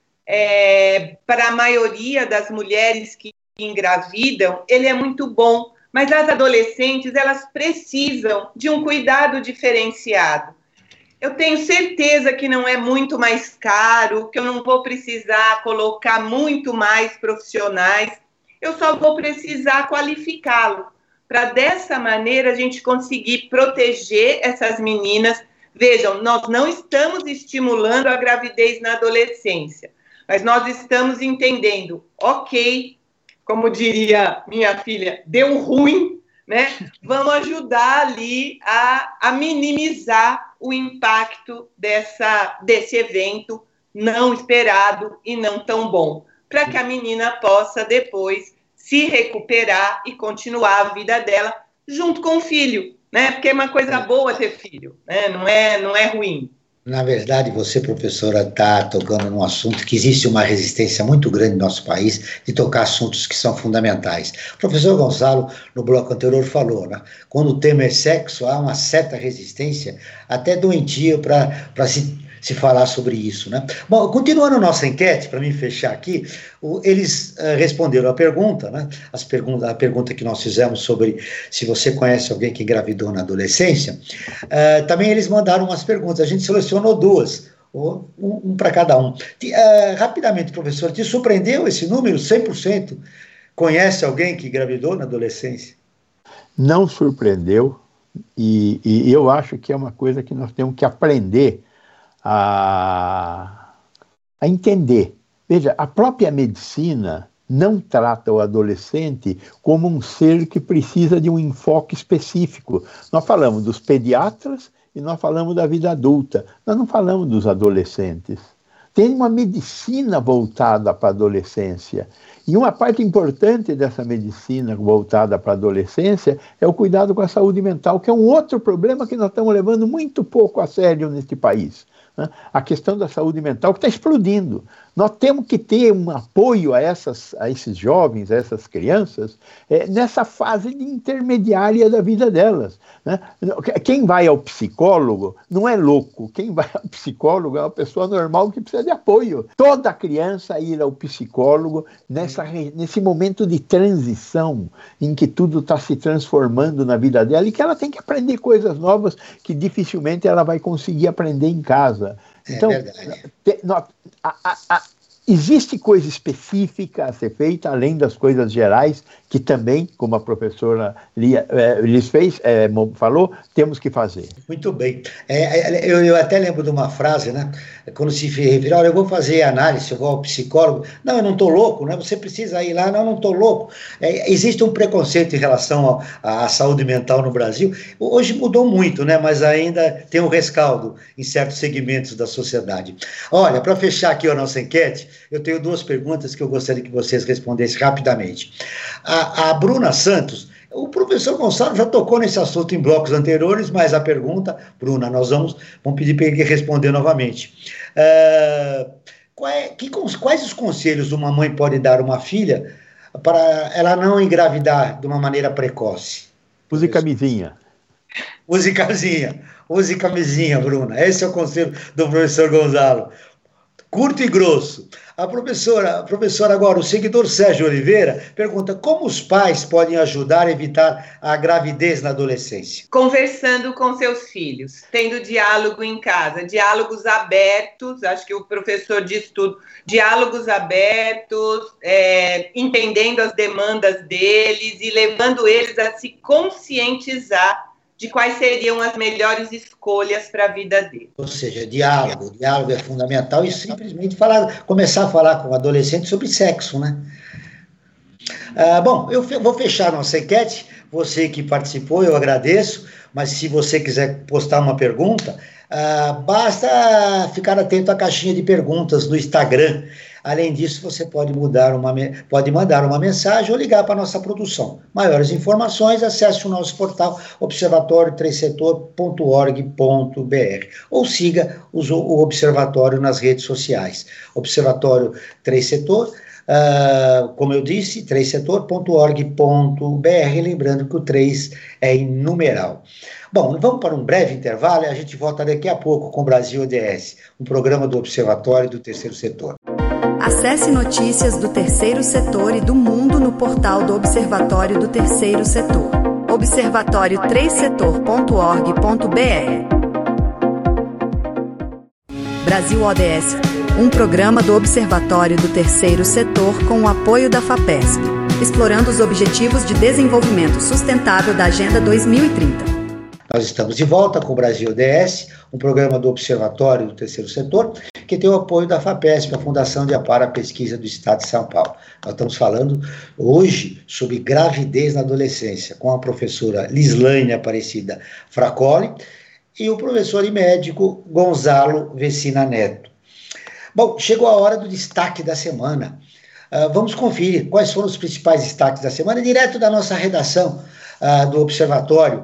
para a maioria das mulheres que engravidam, ele é muito bom. Mas as adolescentes, elas precisam de um cuidado diferenciado. Eu tenho certeza que não é muito mais caro, que eu não vou precisar colocar muito mais profissionais, eu só vou precisar qualificá-lo, para dessa maneira a gente conseguir proteger essas meninas, Vejam, nós não estamos estimulando a gravidez na adolescência, mas nós estamos entendendo, ok, como diria minha filha, deu ruim, né? Vamos ajudar ali a minimizar o impacto desse evento não esperado e não tão bom, para que a menina possa depois se recuperar e continuar a vida dela junto com o filho, né? Porque é uma coisa boa ter filho, né? Não é ruim. Na verdade, você, professora, está tocando num assunto que existe uma resistência muito grande no nosso país de tocar assuntos que são fundamentais. O professor Gonzalo, no bloco anterior, falou, né? Quando o tema é sexo, há uma certa resistência, até doentia, para se falar sobre isso, né? Bom, continuando a nossa enquete, para mim fechar aqui, eles responderam a pergunta, né? A pergunta que nós fizemos sobre se você conhece alguém que engravidou na adolescência. Também eles mandaram umas perguntas, a gente selecionou duas, um para cada um. Rapidamente, professor, te surpreendeu esse número, 100%? Conhece alguém que engravidou na adolescência? Não surpreendeu, e eu acho que é uma coisa que nós temos que aprender a entender. Veja, a própria medicina não trata o adolescente como um ser que precisa de um enfoque específico. Nós falamos dos pediatras e nós falamos da vida adulta. Nós não falamos dos adolescentes. Tem uma medicina voltada para a adolescência. E uma parte importante dessa medicina voltada para a adolescência é o cuidado com a saúde mental, que é um outro problema que nós estamos levando muito pouco a sério neste país. A questão da saúde mental que está explodindo. Nós temos que ter um apoio a esses jovens, a essas crianças, nessa fase intermediária da vida delas, né? Quem vai ao psicólogo não é louco, quem vai ao psicólogo é uma pessoa normal que precisa de apoio. Toda criança ir ao psicólogo nesse momento de transição em que tudo está se transformando na vida dela e que ela tem que aprender coisas novas que dificilmente ela vai conseguir aprender em casa. Então, existe coisa específica a ser feita, além das coisas gerais, que também, como a professora Liz falou, temos que fazer. Muito bem. Eu até lembro de uma frase, né? Quando se refere, olha, eu vou fazer análise, eu vou ao psicólogo. Não, eu não estou louco, né? Você precisa ir lá. Não estou louco. Existe um preconceito em relação à saúde mental no Brasil. Hoje mudou muito, né? Mas ainda tem um rescaldo em certos segmentos da sociedade. Olha, para fechar aqui a nossa enquete, eu tenho duas perguntas que eu gostaria que vocês respondessem rapidamente. A Bruna Santos, o professor Gonçalo já tocou nesse assunto em blocos anteriores, mas a pergunta, Bruna, nós vamos pedir para ele responder novamente. Quais os conselhos uma mãe pode dar a uma filha para ela não engravidar de uma maneira precoce? Use camisinha. Use camisinha, Bruna. Esse é o conselho do professor Gonzalo. Curto e grosso. A professora agora, o seguidor Sérgio Oliveira, pergunta como os pais podem ajudar a evitar a gravidez na adolescência? Conversando com seus filhos, tendo diálogo em casa, diálogos abertos, acho que o professor diz tudo, diálogos abertos, entendendo as demandas deles e levando eles a se conscientizar de quais seriam as melhores escolhas para a vida dele. Ou seja, diálogo é fundamental e simplesmente começar a falar com o adolescente sobre sexo, né? Bom, eu vou fechar nossa enquete, você que participou, eu agradeço, mas se você quiser postar uma pergunta, basta ficar atento à caixinha de perguntas no Instagram. Além disso, você pode mandar uma mensagem ou ligar para a nossa produção. Maiores informações, acesse o nosso portal observatório3setor.org.br ou siga o Observatório nas redes sociais. Observatório 3 Setor, como eu disse, 3setor.org.br, lembrando que o 3 é em numeral. Bom, vamos para um breve intervalo e a gente volta daqui a pouco com o Brasil ODS, um programa do Observatório do Terceiro Setor. Acesse notícias do Terceiro Setor e do mundo no portal do Observatório do Terceiro Setor. observatório3setor.org.br. Brasil ODS, um programa do Observatório do Terceiro Setor com o apoio da FAPESP, explorando os Objetivos de Desenvolvimento Sustentável da Agenda 2030. Nós estamos de volta com o Brasil ODS, um programa do Observatório do Terceiro Setor, que tem o apoio da FAPESP, a Fundação de Amparo à Pesquisa do Estado de São Paulo. Nós estamos falando hoje sobre gravidez na adolescência, com a professora Lislane Aparecida Fracoli e o professor e médico Gonzalo Vecina Neto. Bom, chegou a hora do destaque da semana. Vamos conferir quais foram os principais destaques da semana, direto da nossa redação do Observatório.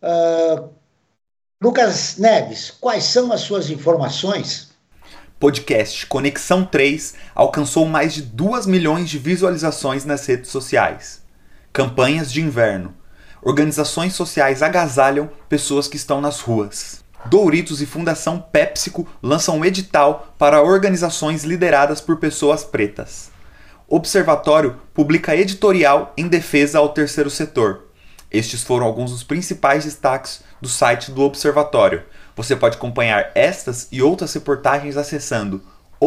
Lucas Neves, quais são as suas informações? Podcast Conexão 3 alcançou mais de 2 milhões de visualizações nas redes sociais. Campanhas de inverno. Organizações sociais agasalham pessoas que estão nas ruas. Doritos e Fundação PepsiCo lançam um edital para organizações lideradas por pessoas pretas. Observatório publica editorial em defesa ao terceiro setor. Estes foram alguns dos principais destaques do site do Observatório. Você pode acompanhar estas e outras reportagens acessando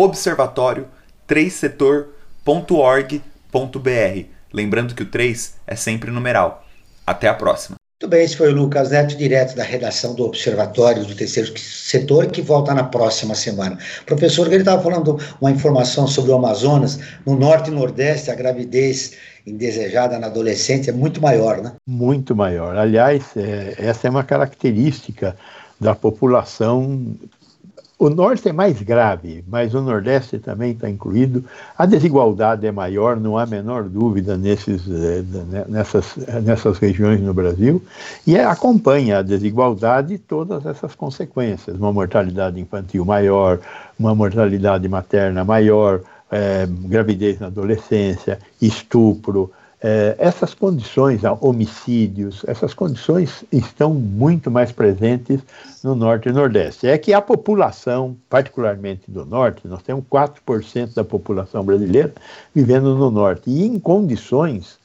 observatório3setor.org.br. Lembrando que o 3 é sempre numeral. Até a próxima. Muito bem, esse foi o Lucas Neto, direto da redação do Observatório do Terceiro Setor, que volta na próxima semana. Professor, ele estava falando uma informação sobre o Amazonas, no Norte e Nordeste, a gravidez indesejada na adolescente é muito maior, né? Muito maior. Aliás, essa é uma característica da população. O Norte é mais grave, mas o Nordeste também está incluído. A desigualdade é maior, não há a menor dúvida nessas regiões no Brasil, e acompanha a desigualdade todas essas consequências. Uma mortalidade infantil maior, uma mortalidade materna maior, gravidez na adolescência, estupro, essas condições, homicídios, essas condições estão muito mais presentes no Norte e Nordeste. É que a população, particularmente do Norte, nós temos 4% da população brasileira vivendo no Norte, e em condições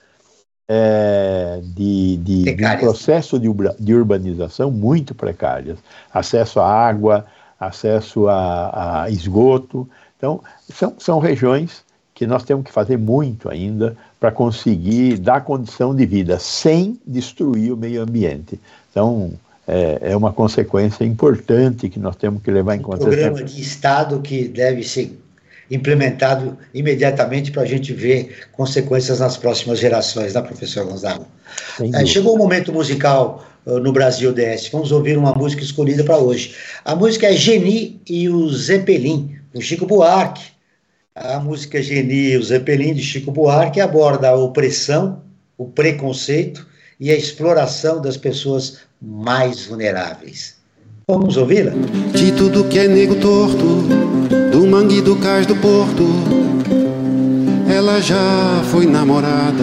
de um processo de urbanização muito precárias. Acesso à água, acesso a esgoto. Então, são regiões que nós temos que fazer muito ainda para conseguir dar condição de vida sem destruir o meio ambiente. Então, é uma consequência importante que nós temos que levar em conta. Um programa de Estado que deve ser implementado imediatamente para a gente ver consequências nas próximas gerações, né, professor Gonzalo? Chegou o momento musical no Brasil DS. Vamos ouvir uma música escolhida para hoje. A música é Geni e o Zeppelin, do Chico Buarque. A música Geni e o Zeppelin, de Chico Buarque, aborda a opressão, o preconceito e a exploração das pessoas mais vulneráveis. Vamos ouvi-la? De tudo que é nego torto, do mangue do cais do porto, ela já foi namorada.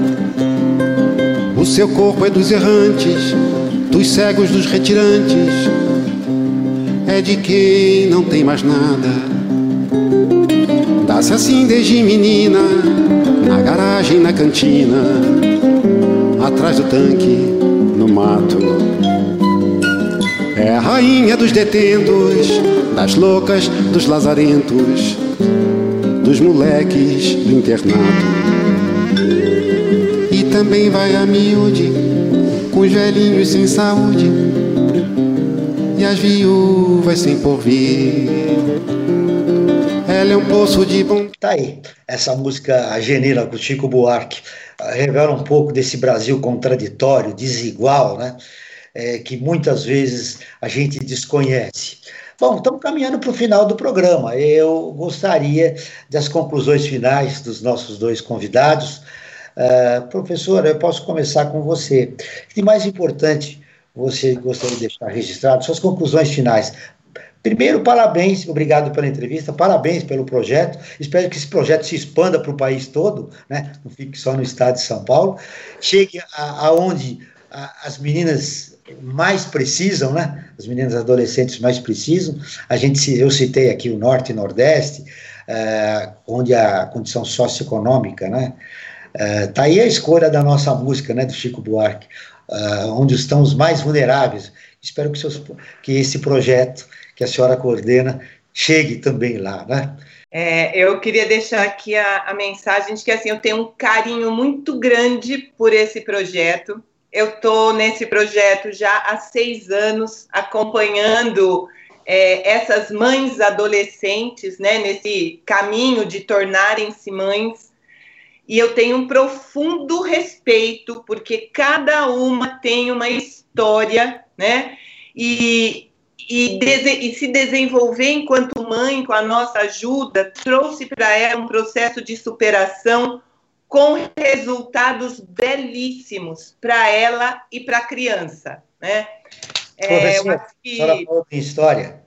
O seu corpo é dos errantes, dos cegos, dos retirantes, é de quem não tem mais nada. Dá-se assim desde menina, na garagem, na cantina, atrás do tanque, no mato. É a rainha dos detentos, das loucas, dos lazarentos, dos moleques do internato. E também vai a miúde, com os velhinhos sem saúde, e as viúvas sem porvir. Ela é um poço de bom... Tá aí, essa música, a Genila, com Chico Buarque, revela um pouco desse Brasil contraditório, desigual, né? Que muitas vezes a gente desconhece. Bom, estamos caminhando para o final do programa. Eu gostaria das conclusões finais dos nossos dois convidados. Professora, eu posso começar com você. O que mais importante você gostaria de deixar registrado? Suas conclusões finais. Primeiro, parabéns, obrigado pela entrevista, parabéns pelo projeto, espero que esse projeto se expanda para o país todo, né? Não fique só no estado de São Paulo, chegue aonde as meninas mais precisam, né? As meninas adolescentes mais precisam. Eu citei aqui o Norte e Nordeste, onde a condição socioeconômica, né? Tá aí a escolha da nossa música, né? Do Chico Buarque, onde estão os mais vulneráveis. Espero que esse projeto que a senhora coordena chegue também lá, né? Eu queria deixar aqui a mensagem de que assim, eu tenho um carinho muito grande por esse projeto. eu estou nesse projeto já há 6 anos, acompanhando essas mães adolescentes, né, nesse caminho de tornarem-se mães. E eu tenho um profundo respeito, porque cada uma tem uma história, né? E se desenvolver enquanto mãe, com a nossa ajuda, trouxe para ela um processo de superação com resultados belíssimos para ela e para a criança, né? Professora, a senhora falou em história.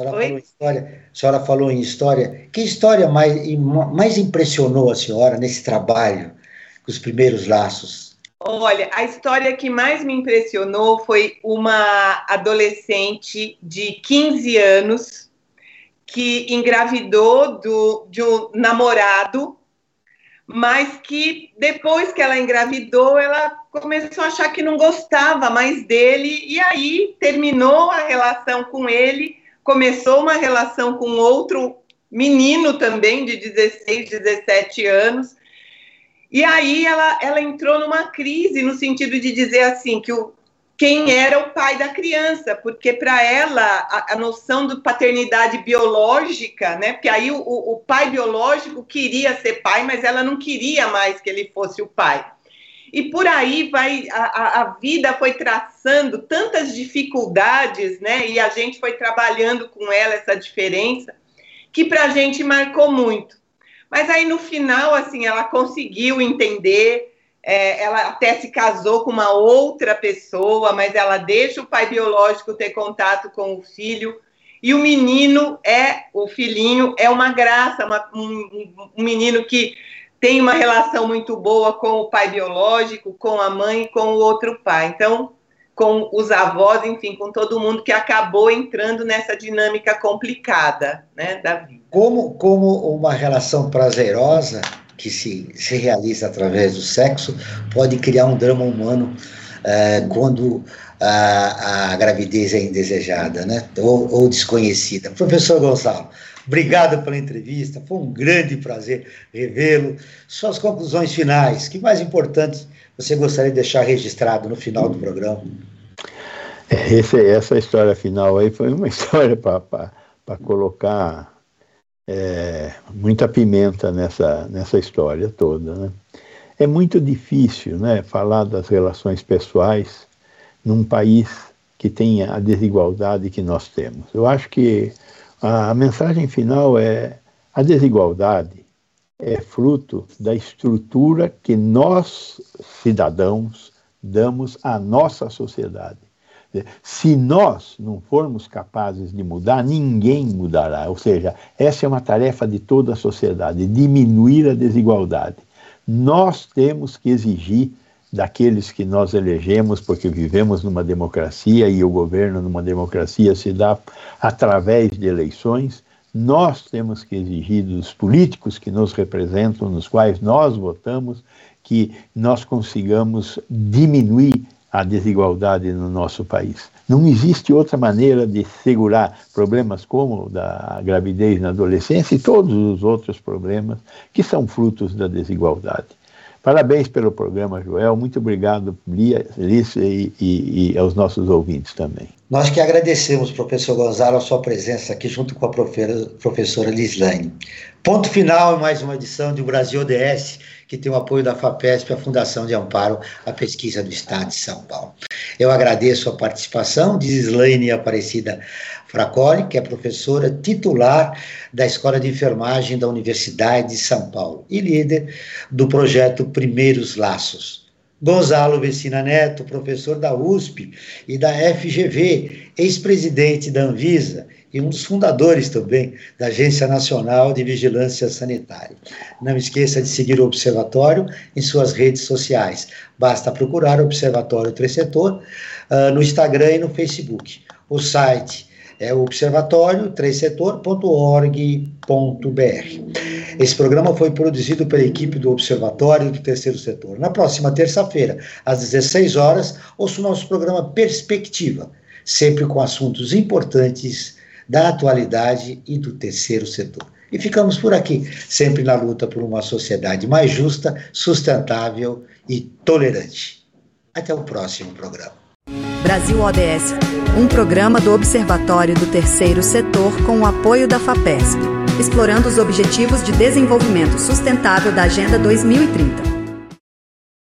A senhora falou em história. Que história mais impressionou a senhora nesse trabalho, com os primeiros laços? Olha, a história que mais me impressionou foi uma adolescente de 15 anos que engravidou de um namorado, mas que depois que ela engravidou, ela começou a achar que não gostava mais dele, e aí terminou a relação com ele, começou uma relação com outro menino também, de 16, 17 anos, e aí ela entrou numa crise, no sentido de dizer assim, que quem era o pai da criança, porque para ela a noção de paternidade biológica, né? Porque aí o pai biológico queria ser pai, mas ela não queria mais que ele fosse o pai. E por aí a vida foi traçando tantas dificuldades, né? E a gente foi trabalhando com ela essa diferença, que para a gente marcou muito. Mas aí no final, assim, ela conseguiu entender. Ela até se casou com uma outra pessoa, mas ela deixa o pai biológico ter contato com o filho, e o menino o filhinho é uma graça, um menino que tem uma relação muito boa com o pai biológico, com a mãe e com o outro pai. Então, com os avós, enfim, com todo mundo que acabou entrando nessa dinâmica complicada, né, da vida. Como uma relação prazerosa que se realiza através do sexo, pode criar um drama humano quando a gravidez é indesejada, né? ou desconhecida. Professor Gonçalo, obrigado pela entrevista, foi um grande prazer revê-lo. Suas conclusões finais, que mais importante você gostaria de deixar registrado no final do programa? Essa história final aí foi uma história para colocar muita pimenta nessa história toda, né? É muito difícil, né, falar das relações pessoais num país que tenha a desigualdade que nós temos. Eu acho que a mensagem final a desigualdade é fruto da estrutura que nós, cidadãos, damos à nossa sociedade. Se nós não formos capazes de mudar, ninguém mudará. Ou seja, essa é uma tarefa de toda a sociedade, diminuir a desigualdade. Nós temos que exigir daqueles que nós elegemos, porque vivemos numa democracia e o governo numa democracia se dá através de eleições, nós temos que exigir dos políticos que nos representam, nos quais nós votamos, que nós consigamos diminuir a desigualdade no nosso país. Não existe outra maneira de segurar problemas como o da gravidez na adolescência e todos os outros problemas que são frutos da desigualdade. Parabéns pelo programa, Joel. Muito obrigado, Liz, e aos nossos ouvintes também. Nós que agradecemos, professor Gonzalo, a sua presença aqui junto com a professora Lislane. Ponto final em mais uma edição de Brasil ODS, que tem o apoio da FAPESP, a Fundação de Amparo à Pesquisa do Estado de São Paulo. Eu agradeço a participação de Lislane Aparecida Fracoli, que é professora titular da Escola de Enfermagem da Universidade de São Paulo e líder do projeto Primeiros Laços. Gonzalo Vecina Neto, professor da USP e da FGV, ex-presidente da Anvisa e um dos fundadores também da Agência Nacional de Vigilância Sanitária. Não esqueça de seguir o Observatório em suas redes sociais. Basta procurar o Observatório Tressetor no Instagram e no Facebook. O site é o observatório3setor.org.br. Esse programa foi produzido pela equipe do Observatório do Terceiro Setor. Na próxima terça-feira, às 16 horas, ouça o nosso programa Perspectiva, sempre com assuntos importantes da atualidade e do terceiro setor. E ficamos por aqui, sempre na luta por uma sociedade mais justa, sustentável e tolerante. Até o próximo programa. Brasil ODS, um programa do Observatório do Terceiro Setor com o apoio da FAPESP, explorando os Objetivos de Desenvolvimento Sustentável da Agenda 2030.